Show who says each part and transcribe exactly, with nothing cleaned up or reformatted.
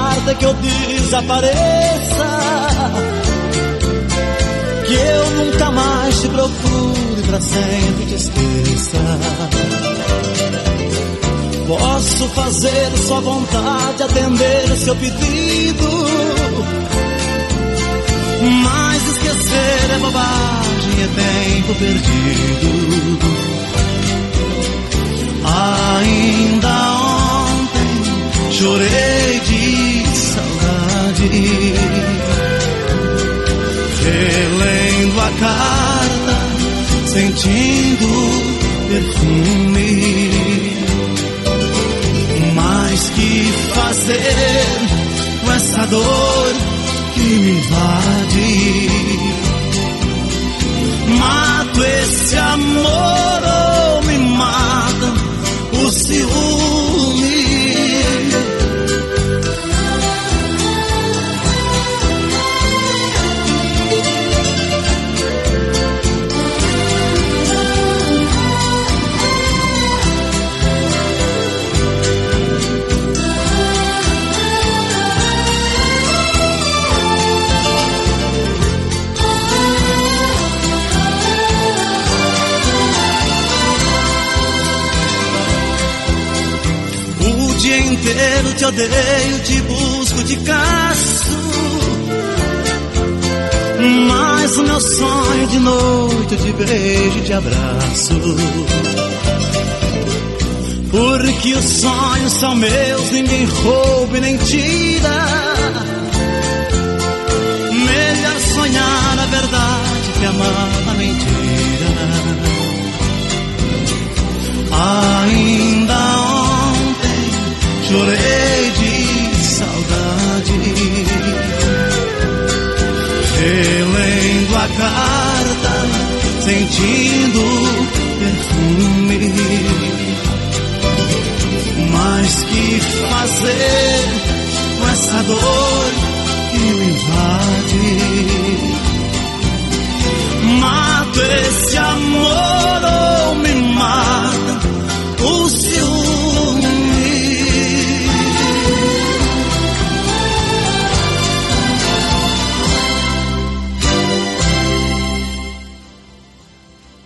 Speaker 1: carta que eu desapareça, que eu nunca mais te procure, pra sempre te esqueça. Posso fazer sua vontade, atender seu pedido, mas esquecer é bobagem, é tempo perdido. Ainda ontem chorei de saudade, relendo a carta, sentindo perfume. Mas que fazer com essa dor que me invade? Mato esse amor ou me mata o ciúme? O dia inteiro te odeio, te busco, te caço, mas o meu sonho de noite eu te beijo e te abraço. Porque os sonhos são meus, ninguém rouba e nem tira. Melhor sonhar a verdade que amar a mentira. Ainda ontem chorei de saudade, relendo a carta, sentindo perfume. Mas que fazer com essa dor que me invade?